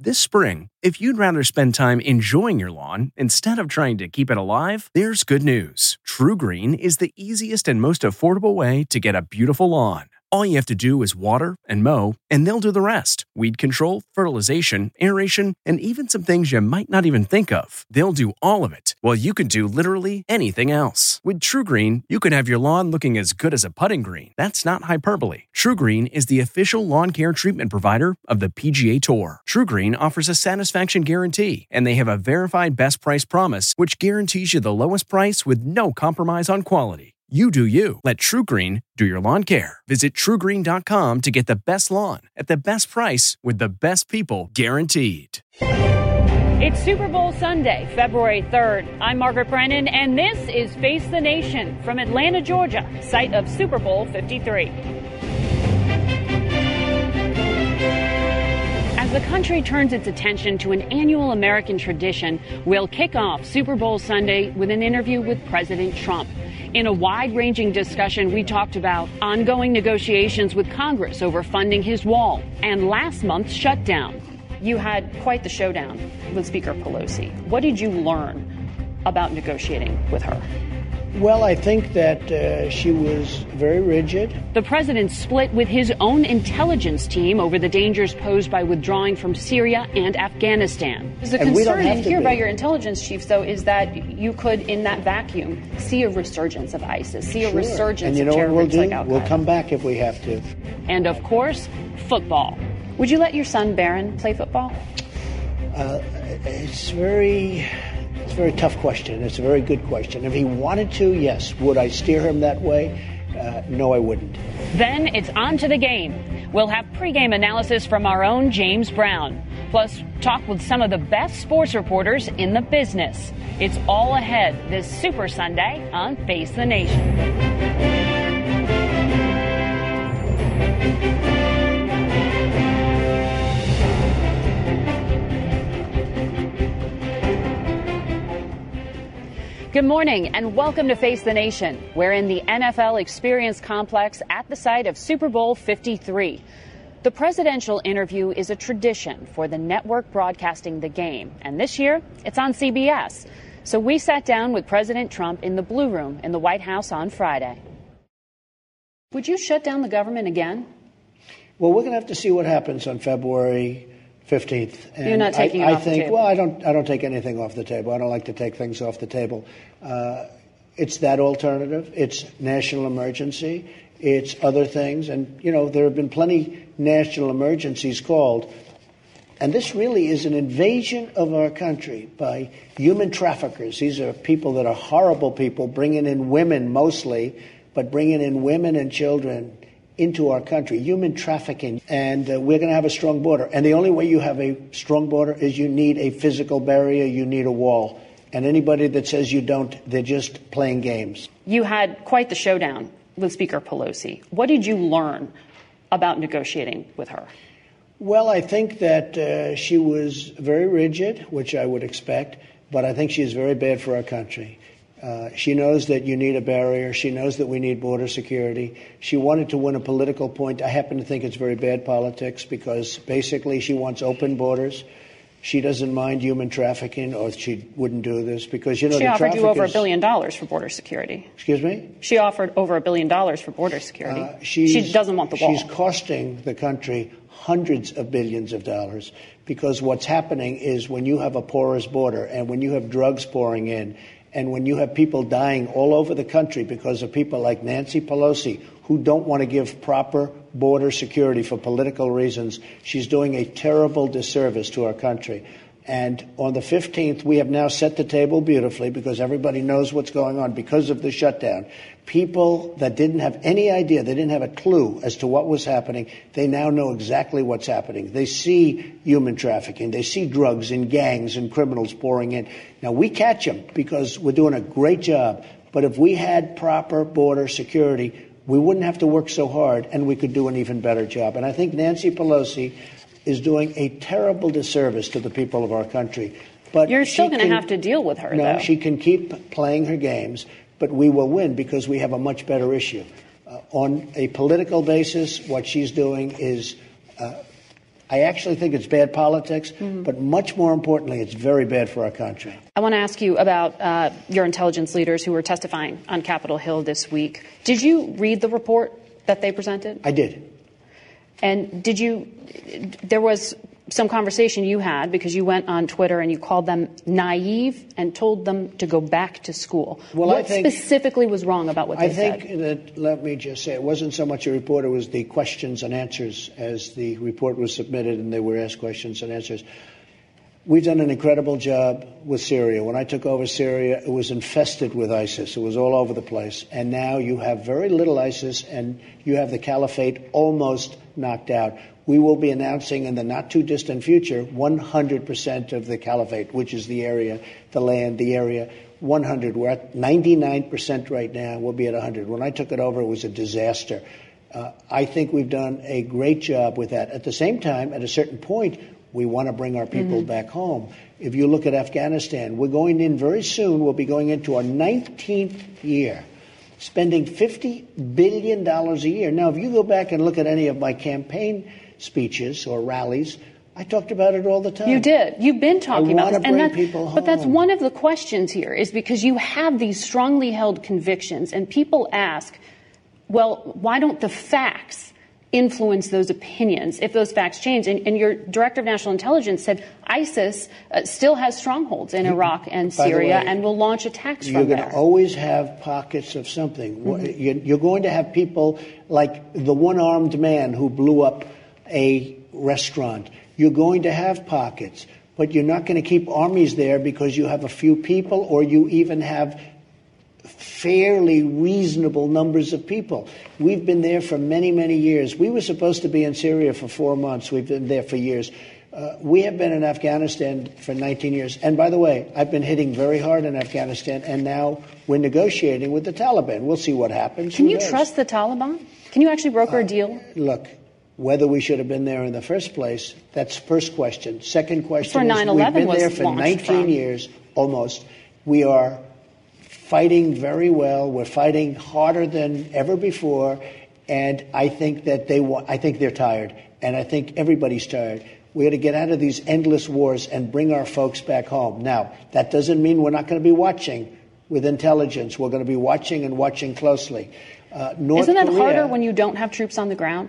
This spring, if you'd rather spend time enjoying your lawn instead of trying to keep it alive, there's good news. TruGreen is the easiest and most affordable way to get a beautiful lawn. All you have to do is water and mow, and they'll do the rest. Weed control, fertilization, aeration, and even some things you might not even think of. They'll do all of it, while you can do literally anything else. With TruGreen, you can have your lawn looking as good as a putting green. That's not hyperbole. TruGreen is the official lawn care treatment provider of the PGA Tour. TruGreen offers a satisfaction guarantee, and they have a verified best price promise, which guarantees you the lowest price with no compromise on quality. You do you. Let TruGreen do your lawn care. Visit TruGreen.com to get the best lawn at the best price with the best people guaranteed. It's Super Bowl Sunday, February 3rd. I'm Margaret Brennan, and this is Face the Nation from Atlanta, Georgia, site of Super Bowl 53. As the country turns its attention to an annual American tradition, we'll kick off Super Bowl Sunday with an interview with President Trump. In a wide-ranging discussion, we talked about ongoing negotiations with Congress over funding his wall and last month's shutdown. You had quite the showdown with Speaker Pelosi. What did you learn about negotiating with her? Well, I think that she was very rigid. The president split with his own intelligence team over the dangers posed by withdrawing from Syria and Afghanistan. The concern here by your intelligence chiefs, though, is that you could, in that vacuum, see a resurgence of ISIS, see a resurgence of terror groups like Al-Qaeda. We'll come back if we have to. And, of course, football. Would you let your son, Barron, play football? It's a very tough question. It's a very good question. If he wanted to, yes. Would I steer him that way? No, I wouldn't. Then it's on to the game. We'll have pregame analysis from our own James Brown. Plus, talk with some of the best sports reporters in the business. It's all ahead this Super Sunday on Face the Nation. Good morning and welcome to Face the Nation. We're in the NFL Experience Complex at the site of Super Bowl 53. The presidential interview is a tradition for the network broadcasting the game, and this year it's on CBS. So we sat down with President Trump in the Blue Room in the White House on Friday. Would you shut down the government again? Well, we're going to have to see what happens on February 15th. And you're not taking it off the table? Well, I don't take anything off the table. I don't like to take things off the table. It's that alternative. It's national emergency. It's other things. And, you know, there have been plenty national emergencies called. And this really is an invasion of our country by human traffickers. These are people that are horrible people, bringing in women mostly, but bringing in women and children into our country, human trafficking, and we're going to have a strong border. And the only way you have a strong border is you need a physical barrier, you need a wall. And anybody that says you don't, they're just playing games. You had quite the showdown with Speaker Pelosi. What did you learn about negotiating with her? Well, I think that she was very rigid, which I would expect, but I think she is very bad for our country. She knows that you need a barrier. She knows that we need border security. She wanted to win a political point. I happen to think it's very bad politics because basically she wants open borders. She doesn't mind human trafficking, or she wouldn't do this because, you know, she offered you over $1 billion for border security. Excuse me? She offered over $1 billion for border security. She doesn't want the wall. She's costing the country hundreds of billions of dollars because what's happening is when you have a porous border and when you have drugs pouring in and when you have people dying all over the country because of people like Nancy Pelosi who don't want to give proper border security for political reasons, she's doing a terrible disservice to our country. And on the 15th, we have now set the table beautifully because everybody knows what's going on because of the shutdown. People that didn't have any idea, they didn't have a clue as to what was happening, they now know exactly what's happening. They see human trafficking. They see drugs and gangs and criminals pouring in. Now, we catch them because we're doing a great job. But if we had proper border security, we wouldn't have to work so hard and we could do an even better job. And I think Nancy Pelosi is doing a terrible disservice to the people of our country. But you're still going to have to deal with her, though. No, she can keep playing her games, but we will win because we have a much better issue. On a political basis, what she's doing is I actually think it's bad politics, but much more importantly, it's very bad for our country. I want to ask you about your intelligence leaders who were testifying on Capitol Hill this week. Did you read the report that they presented? I did. And there was some conversation you had because you went on Twitter and you called them naive and told them to go back to school. Well, what specifically was wrong about what they said? I think that, let me just say, it wasn't so much a report, it was the questions and answers as the report was submitted and they were asked questions and answers. We've done an incredible job with Syria. When I took over Syria, it was infested with ISIS. It was all over the place. And now you have very little ISIS and you have the caliphate almost knocked out. We will be announcing in the not-too-distant future 100% of the caliphate, which is the area, the land, the area, 100. We're at 99% right now. We'll be at 100. When I took it over, it was a disaster. I think we've done a great job with that. At the same time, at a certain point, we want to bring our people back home. If you look at Afghanistan, we're going in very soon. We'll be going into our 19th year, spending $50 billion a year. Now, if you go back and look at any of my campaign speeches or rallies, I talked about it all the time. You did. You've been talking about this. And people home. But that's one of the questions here is because you have these strongly held convictions and people ask, well, why don't the facts influence those opinions if those facts change? And your director of national intelligence said ISIS still has strongholds in Iraq and Syria and will launch attacks from there. You're going to always have pockets of something. You're going to have people like the one-armed man who blew up a restaurant. You're going to have pockets, but you're not going to keep armies there because you have a few people or you even have fairly reasonable numbers of people. We've been there for many, many years. We were supposed to be in Syria for 4 months. We've been there for years. We have been in Afghanistan for 19 years. And by the way, I've been hitting very hard in Afghanistan, and now we're negotiating with the Taliban. We'll see what happens. Can you trust the Taliban? Can you actually broker a deal? Look, whether we should have been there in the first place, that's first question. Second question is we've been there for 19 years, almost. We are fighting very well. We're fighting harder than ever before, and I think that I think they're tired, and I think everybody's tired. We got to get out of these endless wars and bring our folks back home. Now, that doesn't mean we're not going to be watching with intelligence. We're going to be watching and watching closely. Isn't that harder when you don't have troops on the ground?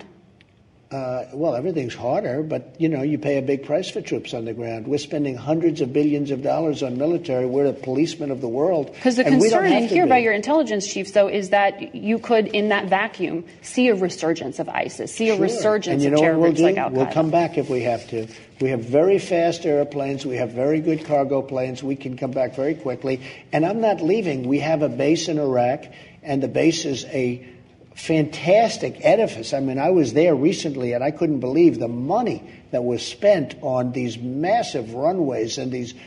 Well, everything's harder, but, you pay a big price for troops on the ground. We're spending hundreds of billions of dollars on military. We're the policemen of the world. Because the concern in here by your intelligence chiefs, though, is that you could, in that vacuum, see a resurgence of ISIS, see a resurgence of terror groups like Al-Qaeda. We'll come back if we have to. We have very fast airplanes. We have very good cargo planes. We can come back very quickly. And I'm not leaving. We have a base in Iraq, and the base is a fantastic edifice. I mean, I was there recently and I couldn't believe the money that was spent on these massive runways and these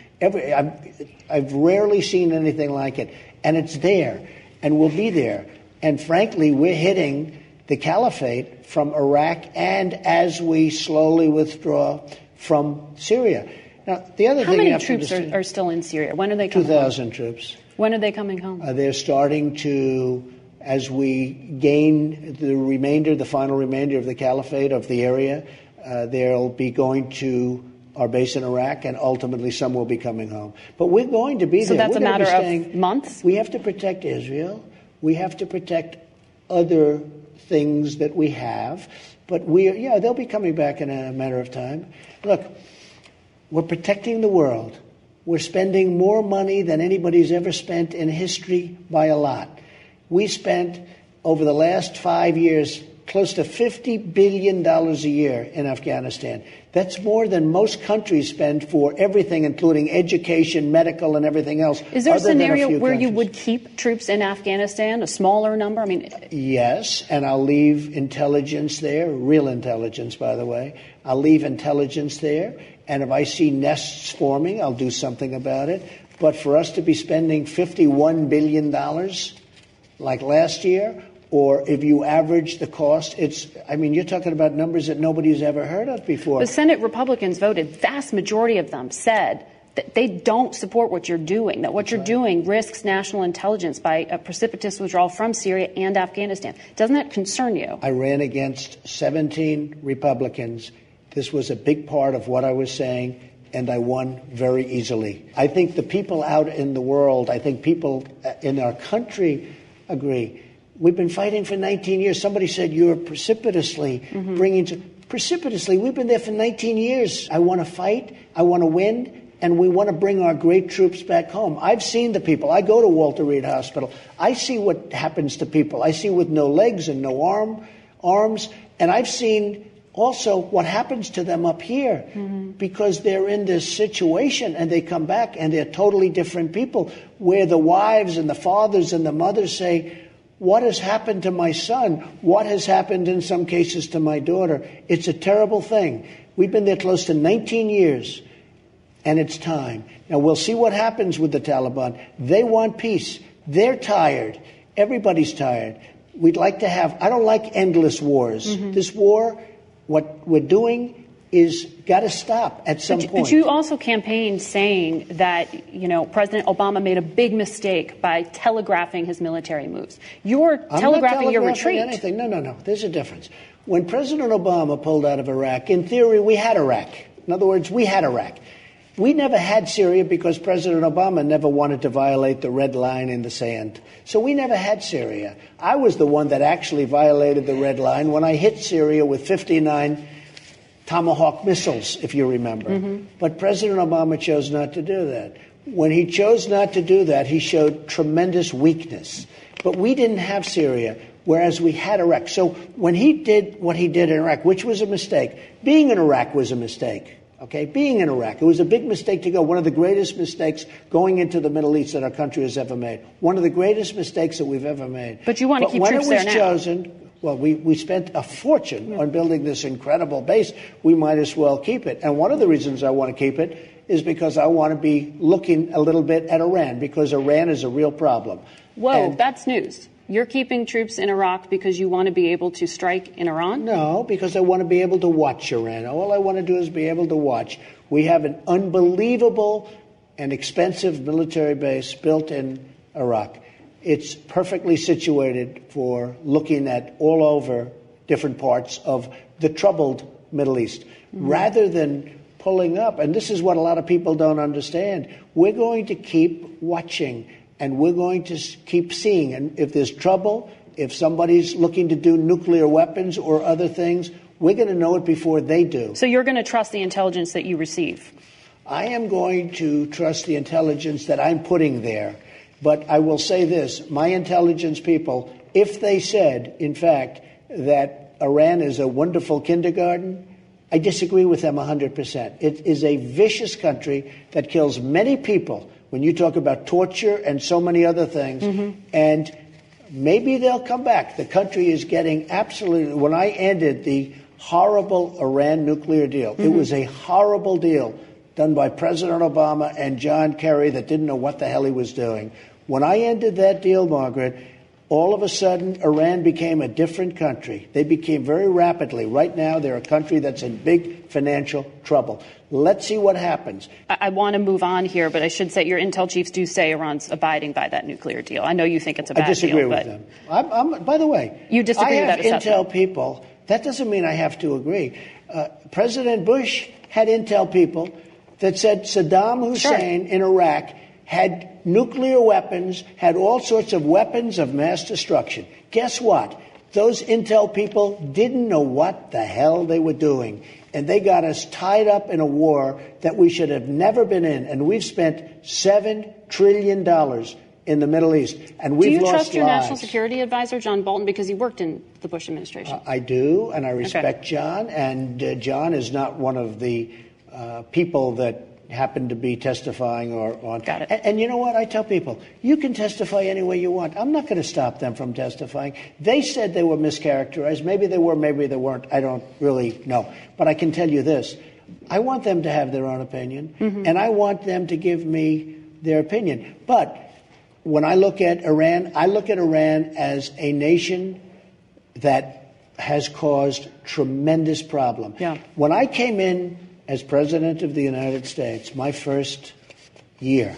I've rarely seen anything like it. And it's there and we'll be there. And frankly, we're hitting the caliphate from Iraq and as we slowly withdraw from Syria. Now, the other How thing many troops are still in Syria? When are they coming 2,000 home? troops. When are they coming home? They're starting to, as we gain the final remainder of the caliphate of the area, they'll be going to our base in Iraq, and ultimately some will be coming home. But we're going to be there. So that's a matter of months? We have to protect Israel. We have to protect other things that we have. But they'll be coming back in a matter of time. Look, we're protecting the world. We're spending more money than anybody's ever spent in history by a lot. We spent, over the last 5 years, close to $50 billion a year in Afghanistan. That's more than most countries spend for everything, including education, medical, and everything else. Is there a scenario where you would keep troops in Afghanistan, a smaller number? Yes, and I'll leave intelligence there, real intelligence, by the way. I'll leave intelligence there, and if I see nests forming, I'll do something about it. But for us to be spending $51 billion like last year, or if you average the cost, you're talking about numbers that nobody's ever heard of before. The Senate Republicans voted, vast majority of them said that they don't support what you're doing, that what you're doing risks national intelligence by a precipitous withdrawal from Syria and Afghanistan. Doesn't that concern you? I ran against 17 Republicans This was a big part of what I was saying, and I won very easily. I think the people out in the world, I think people in our country agree. We've been fighting for 19 years. Somebody said you're precipitously precipitously. We've been there for 19 years. I want to fight. I want to win. And we want to bring our great troops back home. I've seen the people. I go to Walter Reed Hospital. I see what happens to people. I see with no legs and no arms. And I've seen also what happens to them up here because they're in this situation and they come back and they're totally different people where the wives and the fathers and the mothers say, what has happened to my son? What has happened in some cases to my daughter? It's a terrible thing. We've been there close to 19 years, and it's time. Now, we'll see what happens with the Taliban. They want peace. They're tired. Everybody's tired. We'd like to have, I don't like endless wars. This war, what we're doing is got to stop at some point. But you also campaigned saying that, you know, President Obama made a big mistake by telegraphing his military moves. You're telegraphing your retreat. Anything. No. There's a difference. When President Obama pulled out of Iraq, in theory, we had Iraq. In other words, we had Iraq. We never had Syria because President Obama never wanted to violate the red line in the sand. So we never had Syria. I was the one that actually violated the red line when I hit Syria with 59 Tomahawk missiles, if you remember. But President Obama chose not to do that. When he chose not to do that, he showed tremendous weakness. But we didn't have Syria, whereas we had Iraq. So when he did what he did in Iraq, which was a mistake, being in Iraq was a mistake. Okay, being in Iraq, it was a big mistake to go. One of the greatest mistakes going into the Middle East that our country has ever made. One of the greatest mistakes that we've ever made. But you want to keep troops there now. When it was chosen, well, we spent a fortune on building this incredible base. We might as well keep it. And one of the reasons I want to keep it is because I want to be looking a little bit at Iran, because Iran is a real problem. Whoa, that's news. You're keeping troops in Iraq because you want to be able to strike in Iran? No, because I want to be able to watch Iran. All I want to do is be able to watch. We have an unbelievable and expensive military base built in Iraq. It's perfectly situated for looking at all over different parts of the troubled Middle East. Rather than pulling up, and this is what a lot of people don't understand, we're going to keep watching. And we're going to keep seeing. And if there's trouble, if somebody's looking to do nuclear weapons or other things, we're going to know it before they do. So you're going to trust the intelligence that you receive? I am going to trust the intelligence that I'm putting there. But I will say this, my intelligence people, if they said, in fact, that Iran is a wonderful kindergarten, I disagree with them 100%. It is a vicious country that kills many people. When you talk about torture and so many other things, and maybe they'll come back. The country is getting absolutely, when I ended the horrible Iran nuclear deal, it was a horrible deal done by President Obama and John Kerry that didn't know what the hell he was doing. When I ended that deal, Margaret, all of a sudden, Iran became a different country. They became very rapidly. Right now, they're a country that's in big financial trouble. Let's see what happens. I want to move on here, but I should say your intel chiefs do say Iran's abiding by that nuclear deal. I know you think it's a bad deal. I disagree with them. By the way, you disagree with that assessment. I have intel people. That doesn't mean I have to agree. President Bush had intel people that said Saddam Hussein in Iraq had nuclear weapons, had all sorts of weapons of mass destruction. Guess what? Those intel people didn't know what the hell they were doing. And they got us tied up in a war that we should have never been in. And we've spent $7 trillion in the Middle East. And we've lost lives. Do you trust your national security advisor, John Bolton, because he worked in the Bush administration? I do, and I respect John. And John is not one of the people that happen to be testifying or on. Got it. And you know what? I tell people, you can testify any way you want. I'm not going to stop them from testifying. They said they were mischaracterized. Maybe they were, maybe they weren't. I don't really know. But I can tell you this. I want them to have their own opinion, and I want them to give me their opinion. But when I look at Iran as a nation that has caused tremendous problem. Yeah. When I came in as President of the United States, my first year,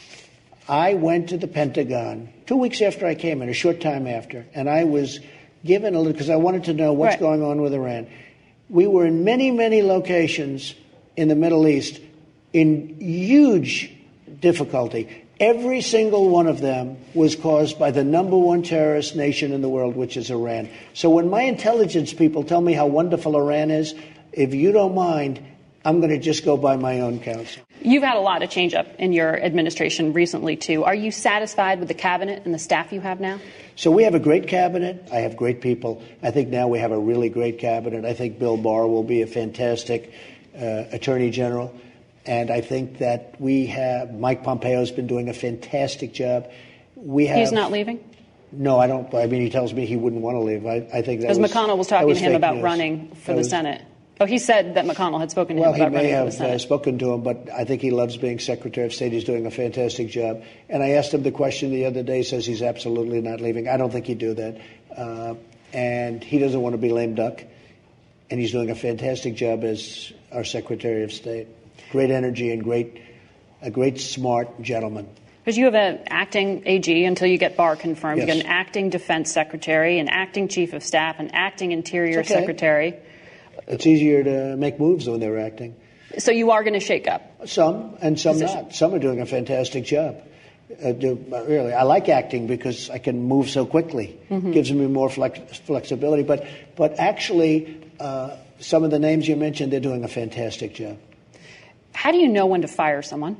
I went to the Pentagon 2 weeks after I came in, a short time after, and I was given a little, because I wanted to know what's going on with Iran. We were in many, many locations in the Middle East in huge difficulty. Every single one of them was caused by the number one terrorist nation in the world, which is Iran. So when my intelligence people tell me how wonderful Iran is, if you don't mind, I'm going to just go by my own counsel. You've had a lot of change up in your administration recently, too. Are you satisfied with the cabinet and the staff you have now? So we have a great cabinet. I have great people. I think now we have a really great cabinet. I think Bill Barr will be a fantastic attorney general. And I think that we have Mike Pompeo's been doing a fantastic job. He's not leaving? No, I don't. I mean, he tells me he wouldn't want to leave. I think that because McConnell was talking to him about news. Running for the Senate. Oh, he said that McConnell had spoken to him about running for the Senate. Well, he may have spoken to him, but I think he loves being Secretary of State. He's doing a fantastic job. And I asked him the question the other day. He says he's absolutely not leaving. I don't think he'd do that. And he doesn't want to be lame duck. And he's doing a fantastic job as our Secretary of State. Great energy and a great smart gentleman. Because you have an acting AG until you get Barr confirmed. Yes. You get an acting defense secretary, an acting chief of staff, an acting interior secretary. It's easier to make moves when they're acting. So you are going to shake up? Some, and some not. Some are doing a fantastic job. Really, I like acting because I can move so quickly. Mm-hmm. Gives me more flexibility. But actually, some of the names you mentioned, they're doing a fantastic job. How do you know when to fire someone?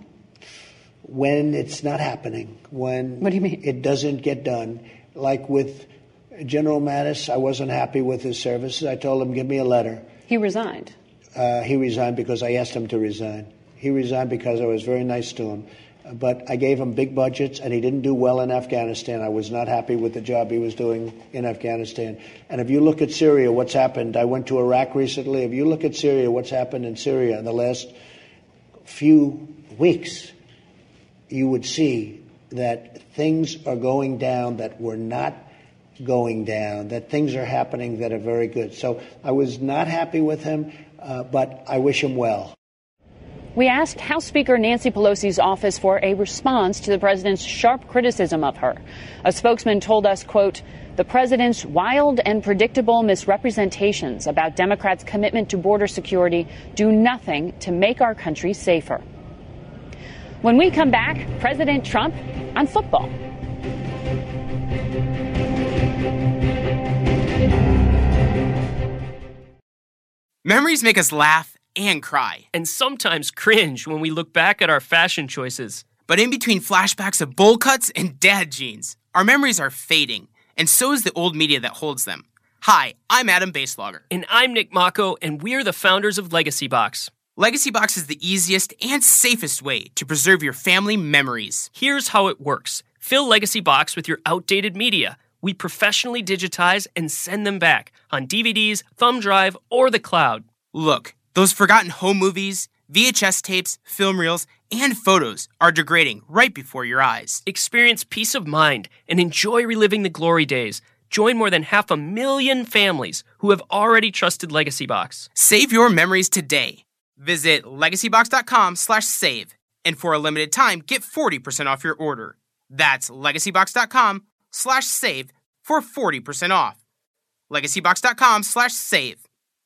When it's not happening. When what do you mean? It doesn't get done. Like with General Mattis, I wasn't happy with his services. I told him, give me a letter. He resigned. He resigned because I asked him to resign. He resigned because I was very nice to him. But I gave him big budgets, and he didn't do well in Afghanistan. I was not happy with the job he was doing in Afghanistan. And if you look at Syria, what's happened? I went to Iraq recently. If you look at Syria, what's happened in Syria in the last few weeks, you would see that things are going down that were not going down, that things are happening that are very good. So I was not happy with him, but I wish him well. We asked House Speaker Nancy Pelosi's office for a response to the president's sharp criticism of her. A spokesman told us, quote, the president's wild and predictable misrepresentations about Democrats' commitment to border security do nothing to make our country safer. When we come back, President Trump on football. Memories make us laugh and cry. And sometimes cringe when we look back at our fashion choices. But in between flashbacks of bowl cuts and dad jeans, our memories are fading, and so is the old media that holds them. Hi, I'm Adam Baselogger. And I'm Nick Mako, and we're the founders of Legacy Box. Legacy Box is the easiest and safest way to preserve your family memories. Here's how it works. Fill Legacy Box with your outdated media. We professionally digitize and send them back on DVDs, thumb drive, or the cloud. Look, those forgotten home movies, VHS tapes, film reels, and photos are degrading right before your eyes. Experience peace of mind and enjoy reliving the glory days. Join more than 500,000 families who have already trusted Legacy Box. Save your memories today. Visit legacybox.com/save. And for a limited time, get 40% off your order. That's legacybox.com/save for 40% off. legacybox.com/save.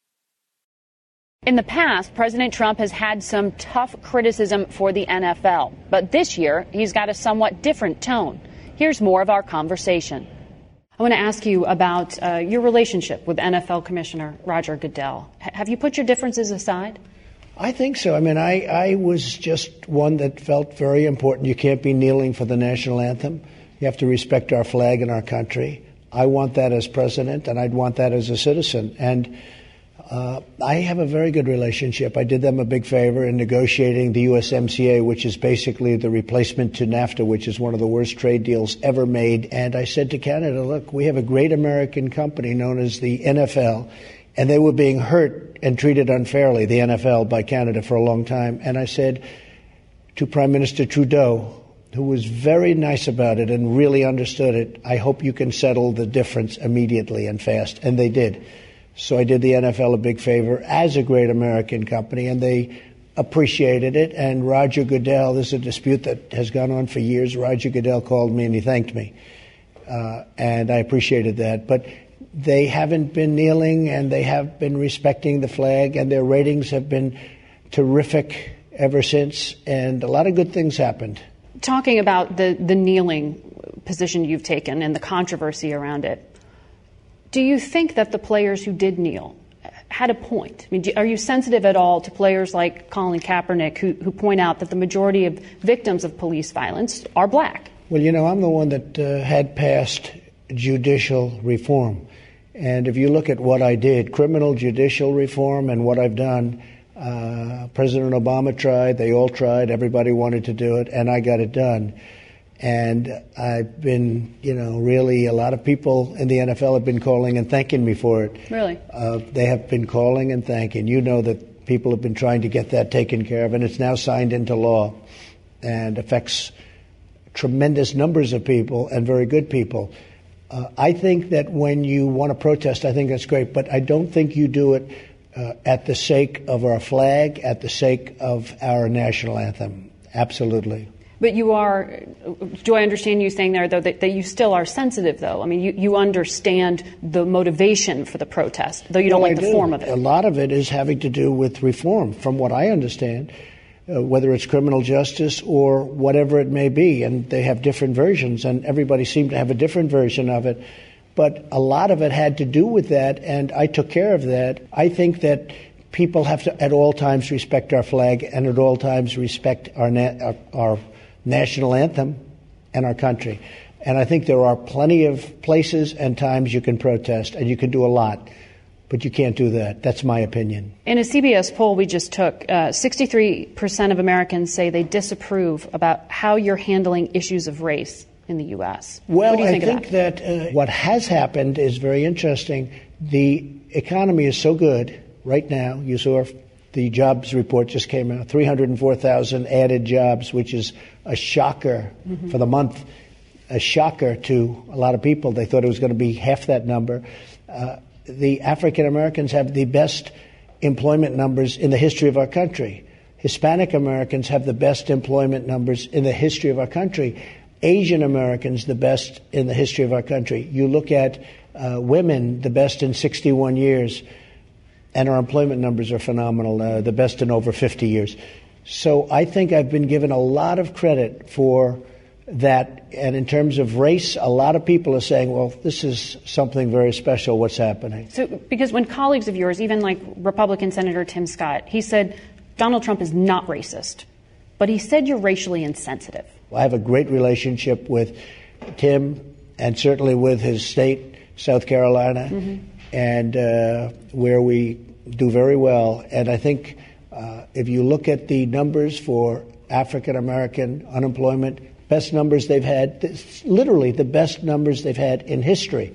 In the past, President Trump has had some tough criticism for the NFL. But this year, he's got a somewhat different tone. Here's more of our conversation. I want to ask you about your relationship with NFL Commissioner Roger Goodell. Have you put your differences aside? I think so. I mean, I was just one that felt very important. You can't be kneeling for the national anthem. You have to respect our flag and our country. I want that as president, and I'd want that as a citizen. And I have a very good relationship. I did them a big favor in negotiating the USMCA, which is basically the replacement to NAFTA, which is one of the worst trade deals ever made. And I said to Canada, look, we have a great American company known as the NFL, and they were being hurt and treated unfairly, the NFL, by Canada for a long time. And I said to Prime Minister Trudeau, who was very nice about it and really understood it, I hope you can settle the difference immediately and fast. And they did. So I did the NFL a big favor as a great American company, and they appreciated it. And Roger Goodell, this is a dispute that has gone on for years. Roger Goodell called me and he thanked me. And I appreciated that. But they haven't been kneeling, and they have been respecting the flag, and their ratings have been terrific ever since, and a lot of good things happened. Talking about the kneeling position you've taken and the controversy around it, do you think that the players who did kneel had a point? I mean, are you sensitive at all to players like Colin Kaepernick who point out that the majority of victims of police violence are black? Well, I'm the one that had passed judicial reform. And if you look at what I did, criminal judicial reform and what I've done, President Obama tried, they all tried, everybody wanted to do it, and I got it done. And I've been, really a lot of people in the NFL have been calling and thanking me for it. Really? They have been calling and thanking. You know that people have been trying to get that taken care of, and it's now signed into law and affects tremendous numbers of people and very good people. I think that when you want to protest, I think that's great, but I don't think you do it at the sake of our flag, at the sake of our national anthem. Absolutely. But do I understand you saying there, though, that you still are sensitive, though? I mean, you understand the motivation for the protest, though you don't like the form of it. A lot of it is having to do with reform, from what I understand, whether it's criminal justice or whatever it may be. And they have different versions, and everybody seemed to have a different version of it. But a lot of it had to do with that, and I took care of that. I think that people have to, at all times, respect our flag and at all times respect our national anthem and our country. And I think there are plenty of places and times you can protest, and you can do a lot, but you can't do that. That's my opinion. In a CBS poll we just took, 63% of Americans say they disapprove about how you're handling issues of race in the U.S. Well, what do you think I think that what has happened is very interesting. The economy is so good right now. You saw the jobs report just came out, 304,000 added jobs, which is a shocker for the month, a shocker to a lot of people. They thought it was going to be half that number. The African Americans have the best employment numbers in the history of our country. Hispanic Americans have the best employment numbers in the history of our country. Asian Americans, the best in the history of our country. You look at women, the best in 61 years. And our employment numbers are phenomenal, the best in over 50 years. So I think I've been given a lot of credit for that. And in terms of race, a lot of people are saying, well, this is something very special, what's happening. So, because when colleagues of yours, even like Republican Senator Tim Scott, he said Donald Trump is not racist, but he said you're racially insensitive. I have a great relationship with Tim and certainly with his state, South Carolina. And where we do very well. And I think if you look at the numbers for African-American unemployment, best numbers they've had, literally the best numbers they've had in history.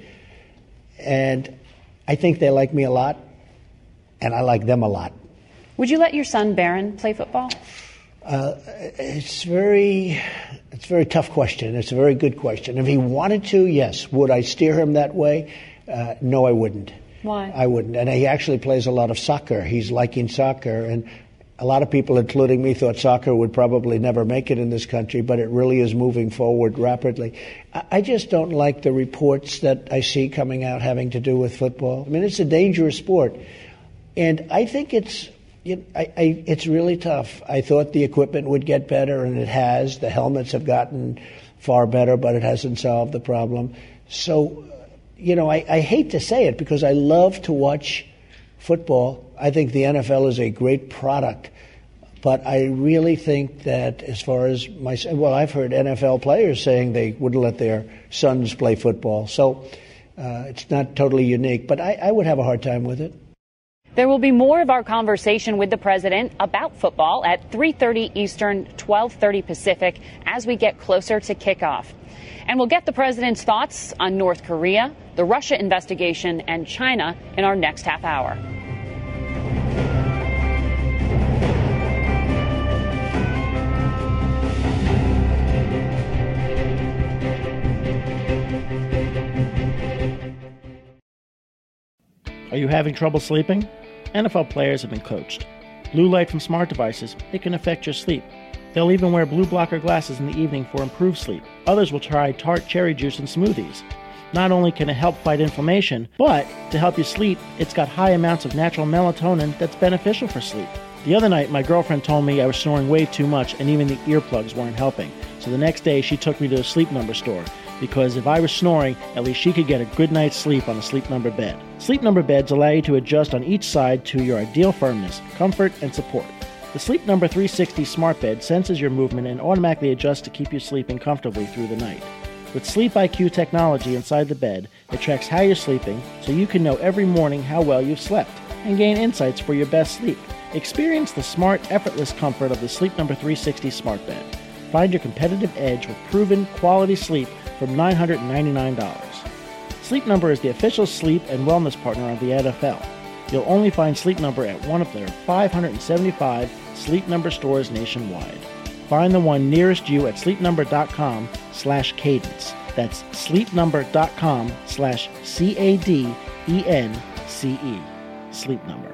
And I think they like me a lot, and I like them a lot. Would you let your son Barron play football? It's a very tough question. It's a very good question. If he wanted to, yes. Would I steer him that way? No, I wouldn't. Why? I wouldn't. And he actually plays a lot of soccer. He's liking soccer. And a lot of people, including me, thought soccer would probably never make it in this country, but it really is moving forward rapidly. I just don't like the reports that I see coming out having to do with football. I mean, it's a dangerous sport. And I think it's really tough. I thought the equipment would get better, and it has. The helmets have gotten far better, but it hasn't solved the problem. So, I hate to say it because I love to watch football. I think the NFL is a great product. But I really think that as far as I've heard NFL players saying they wouldn't let their sons play football. So it's not totally unique. But I would have a hard time with it. There will be more of our conversation with the president about football at 3:30 Eastern, 12:30 Pacific as we get closer to kickoff. And we'll get the president's thoughts on North Korea, the Russia investigation, and China in our next half hour. Are you having trouble sleeping? NFL players have been coached. Blue light from smart devices, it can affect your sleep. They'll even wear blue blocker glasses in the evening for improved sleep. Others will try tart cherry juice in smoothies. Not only can it help fight inflammation, but to help you sleep, it's got high amounts of natural melatonin that's beneficial for sleep. The other night, my girlfriend told me I was snoring way too much and even the earplugs weren't helping. So the next day, she took me to a Sleep Number store because if I was snoring, at least she could get a good night's sleep on a Sleep Number bed. Sleep Number beds allow you to adjust on each side to your ideal firmness, comfort, and support. The Sleep Number 360 smart bed senses your movement and automatically adjusts to keep you sleeping comfortably through the night. With Sleep IQ technology inside the bed, it tracks how you're sleeping so you can know every morning how well you've slept and gain insights for your best sleep. Experience the smart, effortless comfort of the Sleep Number 360 smart bed. Find your competitive edge with proven quality sleep from $999. Sleep Number is the official sleep and wellness partner of the NFL. You'll only find Sleep Number at one of their 575 Sleep Number stores nationwide. Find the one nearest you at sleepnumber.com/cadence. That's sleepnumber.com/CADENCE. Sleep Number.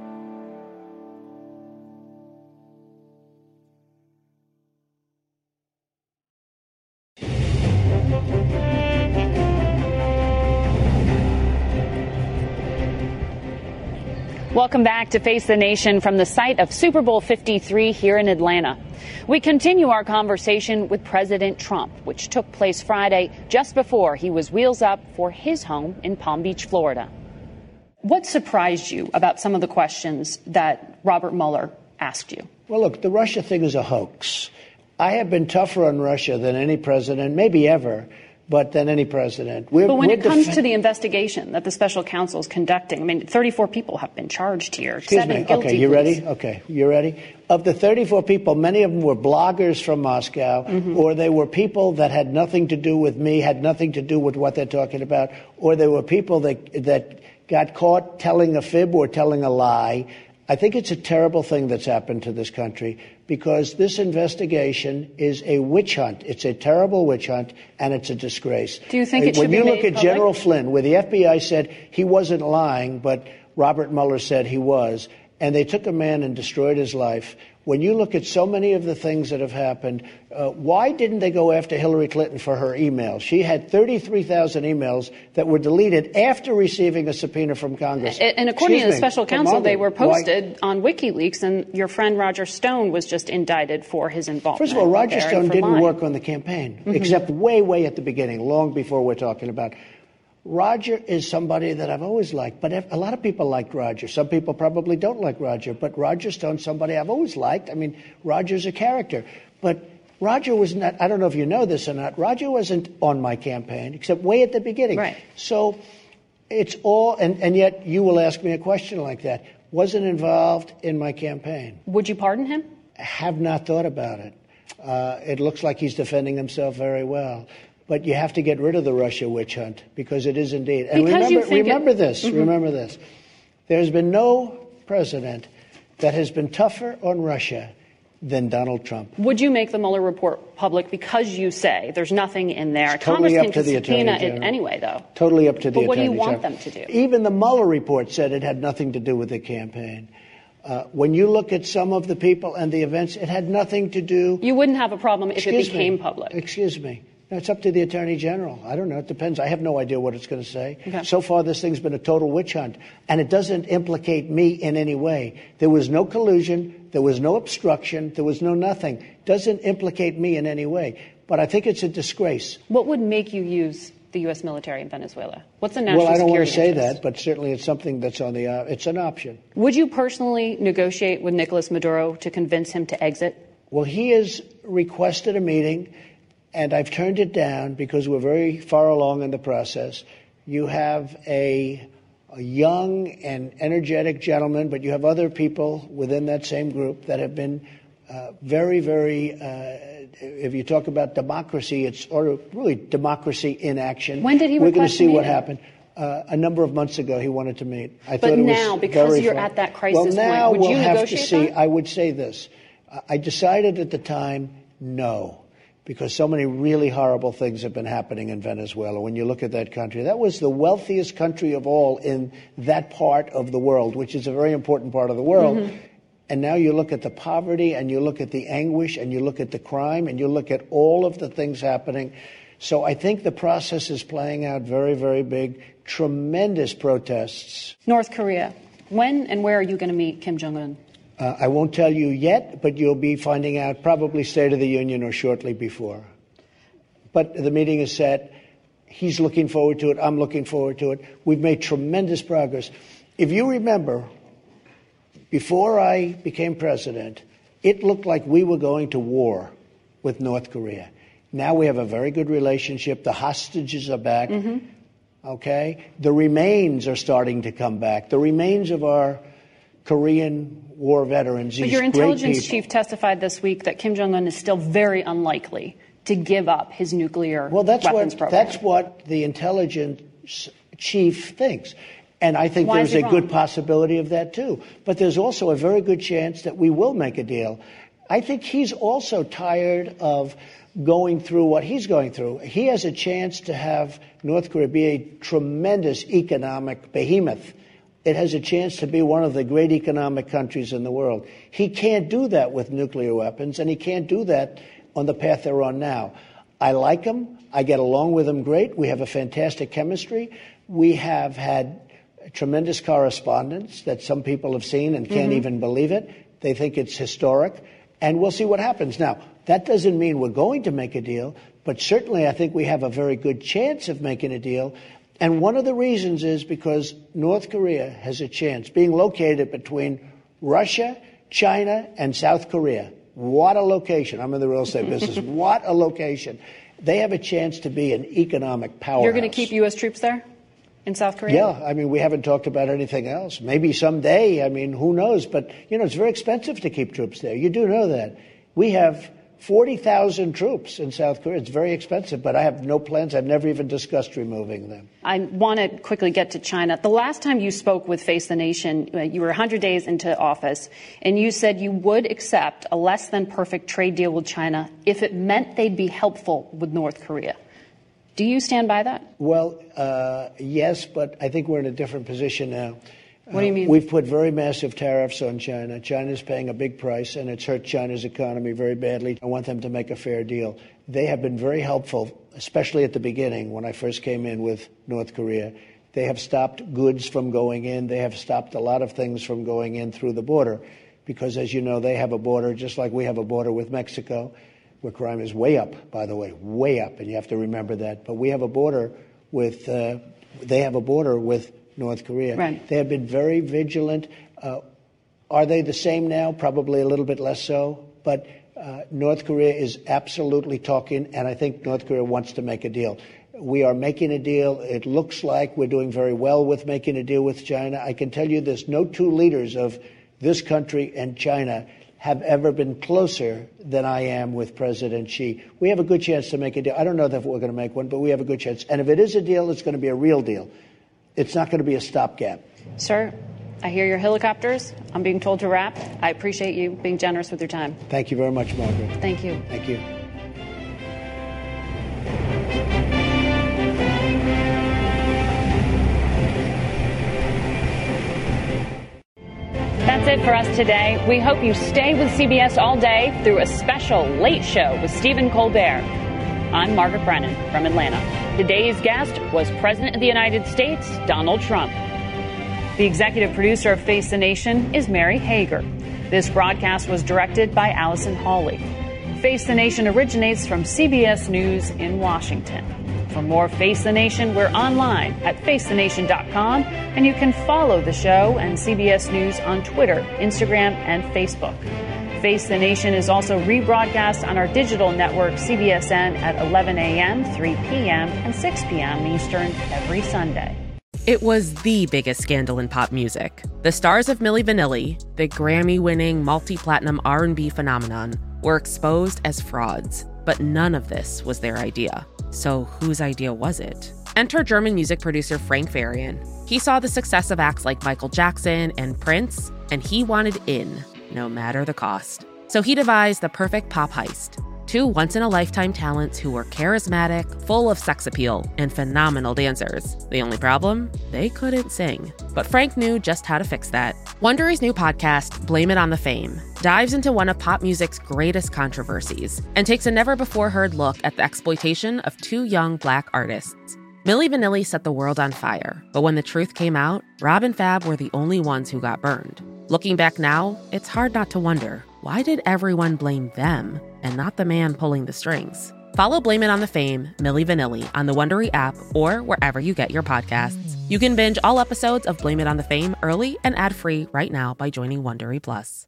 Welcome back to Face the Nation from the site of Super Bowl 53 here in Atlanta. We continue our conversation with President Trump, which took place Friday just before he was wheels up for his home in Palm Beach, Florida. What surprised you about some of the questions that Robert Mueller asked you? Well, look, the Russia thing is a hoax. I have been tougher on Russia than any president, maybe ever, but than any president. But when it comes to the investigation that the special counsel is conducting, I mean, 34 people have been charged here. Excuse me. Okay, you ready? Okay, you ready? Of the 34 people, many of them were bloggers from Moscow, or they were people that had nothing to do with me, had nothing to do with what they're talking about, or they were people that got caught telling a fib or telling a lie. I think it's a terrible thing that's happened to this country because this investigation is a witch hunt. It's a terrible witch hunt, and it's a disgrace. Do you think it should be made public? When you look at General public? Flynn, where the FBI said he wasn't lying, but Robert Mueller said he was, and they took a man and destroyed his life. When you look at so many of the things that have happened, why didn't they go after Hillary Clinton for her emails? She had 33,000 emails that were deleted after receiving a subpoena from Congress. And according to the special counsel, they were posted on WikiLeaks, and your friend Roger Stone was just indicted for his involvement. First of all, Roger Stone didn't lying. work on the campaign, except way at the beginning, long before we're talking about. Roger is somebody that I've always liked, but a lot of people like Roger. Some people probably don't like Roger, but Roger Stone's somebody I've always liked. I mean, Roger's a character. But Roger was not, I don't know if you know this or not, Roger wasn't on my campaign, except way at the beginning. Right. So it's all, and yet you will ask me a question like that. Wasn't involved in my campaign. Would you pardon him? Have not thought about it. It looks like he's defending himself very well. But you have to get rid of the Russia witch hunt because it is indeed. And remember this. There's been no president that has been tougher on Russia than Donald Trump. Would you make the Mueller report public because you say there's nothing in there? It's totally Congress up to the can subpoena Attorney it General. anyway, though. Totally up to the Attorney But what do you General. want them to do? Even the Mueller report said it had nothing to do with the campaign. When you look at some of the people and the events, it had nothing to do. You wouldn't have a problem if it became public. Excuse me. No, it's up to the Attorney General. I don't know. It depends. I have no idea what it's going to say. Okay. So far, this thing's been a total witch hunt, and it doesn't implicate me in any way. There was no collusion. There was no obstruction. There was no nothing. Doesn't implicate me in any way. But I think it's a disgrace. What would make you use the U.S. military in Venezuela? What's the national Well, I don't want to security say interest? that, but certainly it's something that's on the it's an option. Would you personally negotiate with Nicolas Maduro to convince him to exit? Well, he has requested a meeting, and I've turned it down because we're very far along in the process. You have a young and energetic gentleman, but you have other people within that same group that have been very, if you talk about democracy, it's really democracy in action. When did he We're going to request see a what meeting? happened. A number of months ago, he wanted to meet. I But thought it now, was because very you're far. at that crisis well, now point, would you we'll have to negotiate see. that? I would say this. I decided at the time, no, because so many really horrible things have been happening in Venezuela. When you look at that country, that was the wealthiest country of all in that part of the world, which is a very important part of the world. And now you look at the poverty, and you look at the anguish, and you look at the crime, and you look at all of the things happening. So I think the process is playing out very, very big, tremendous protests. North Korea. When and where are you going to meet Kim Jong-un? I won't tell you yet, but you'll be finding out probably State of the Union or shortly before. But the meeting is set. He's looking forward to it. I'm looking forward to it. We've made tremendous progress. If you remember, before I became president, it looked like we were going to war with North Korea. Now we have a very good relationship. The hostages are back. Mm-hmm. Okay? The remains are starting to come back. The remains of our Korean war veterans. But your intelligence chief testified this week that Kim Jong-un is still very unlikely to give up his nuclear weapons program. That's what the intelligence chief thinks. And I think there's a good possibility of that, too. But there's also a very good chance that we will make a deal. I think he's also tired of going through what he's going through. He has a chance to have North Korea be a tremendous economic behemoth. It has a chance to be one of the great economic countries in the world. He can't do that with nuclear weapons, and he can't do that on the path they're on now. I like him. I get along with him great. We have a fantastic chemistry. We have had tremendous correspondence that some people have seen and can't even believe it. They think it's historic. And we'll see what happens. Now, that doesn't mean we're going to make a deal, but certainly I think we have a very good chance of making a deal. And one of the reasons is because North Korea has a chance, being located between Russia, China, and South Korea. What a location. I'm in the real estate business. What a location. They have a chance to be an economic powerhouse. You're going to keep U.S. troops there in South Korea? Yeah. I mean, we haven't talked about anything else. Maybe someday. I mean, who knows? But, it's very expensive to keep troops there. You do know that. We have 40,000 troops in South Korea. It's very expensive, but I have no plans. I've never even discussed removing them. I want to quickly get to China. The last time you spoke with Face the Nation, you were 100 days into office, and you said you would accept a less than perfect trade deal with China if it meant they'd be helpful with North Korea. Do you stand by that? Well, yes, but I think we're in a different position now. What do you mean? We've put very massive tariffs on China. China's paying a big price, and it's hurt China's economy very badly. I want them to make a fair deal. They have been very helpful, especially at the beginning when I first came in with North Korea. They have stopped goods from going in. They have stopped a lot of things from going in through the border because, as you know, they have a border just like we have a border with Mexico, where crime is way up, by the way, way up, and you have to remember that. But we have a border with, they have a border with North Korea. Right. They have been very vigilant. Are they the same now? Probably a little bit less so. But North Korea is absolutely talking, and I think North Korea wants to make a deal. We are making a deal. It looks like we're doing very well with making a deal with China. I can tell you this, no two leaders of this country and China have ever been closer than I am with President Xi. We have a good chance to make a deal. I don't know that we're going to make one, but we have a good chance. And if it is a deal, it's going to be a real deal. It's not going to be a stopgap. Sir, I hear your helicopters. I'm being told to wrap. I appreciate you being generous with your time. Thank you very much, Margaret. Thank you. Thank you. That's it for us today. We hope you stay with CBS all day through a special late show with Stephen Colbert. I'm Margaret Brennan from Atlanta. Today's guest was President of the United States, Donald Trump. The executive producer of Face the Nation is Mary Hager. This broadcast was directed by Allison Hawley. Face the Nation originates from CBS News in Washington. For more Face the Nation, we're online at facethenation.com, and you can follow the show and CBS News on Twitter, Instagram, and Facebook. Face the Nation is also rebroadcast on our digital network, CBSN, at 11 a.m., 3 p.m., and 6 p.m. Eastern every Sunday. It was the biggest scandal in pop music. The stars of Milli Vanilli, the Grammy-winning multi-platinum R&B phenomenon, were exposed as frauds. But none of this was their idea. So whose idea was it? Enter German music producer Frank Farian. He saw the success of acts like Michael Jackson and Prince, and he wanted in, no matter the cost. So he devised the perfect pop heist. Two once-in-a-lifetime talents who were charismatic, full of sex appeal, and phenomenal dancers. The only problem? They couldn't sing. But Frank knew just how to fix that. Wondery's new podcast, Blame It on the Fame, dives into one of pop music's greatest controversies and takes a never-before-heard look at the exploitation of two young Black artists. Milli Vanilli set the world on fire, but when the truth came out, Rob and Fab were the only ones who got burned. Looking back now, it's hard not to wonder, why did everyone blame them and not the man pulling the strings? Follow Blame It on the Fame, Milli Vanilli, on the Wondery app or wherever you get your podcasts. You can binge all episodes of Blame It on the Fame early and ad-free right now by joining Wondery Plus.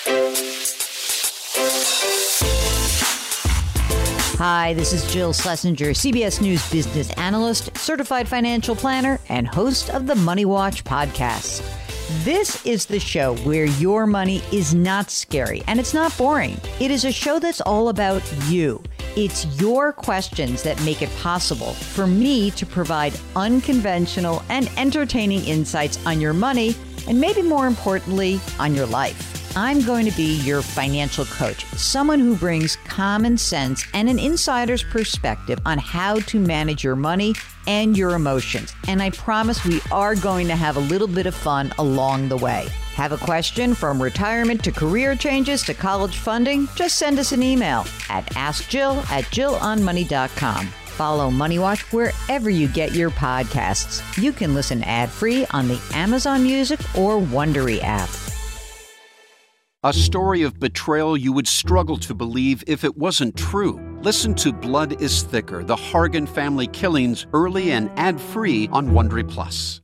Hi, this is Jill Schlesinger, CBS News business analyst, certified financial planner, and host of the Money Watch podcast. This is the show where your money is not scary and it's not boring. It is a show that's all about you. It's your questions that make it possible for me to provide unconventional and entertaining insights on your money and maybe more importantly, on your life. I'm going to be your financial coach, someone who brings common sense and an insider's perspective on how to manage your money and your emotions. And I promise we are going to have a little bit of fun along the way. Have a question from retirement to career changes to college funding? Just send us an email at askjill@jillonmoney.com. Follow Money Watch wherever you get your podcasts. You can listen ad-free on the Amazon Music or Wondery app. A story of betrayal you would struggle to believe if it wasn't true. Listen to Blood is Thicker, the Hargan family killings, early and ad-free on Wondery Plus.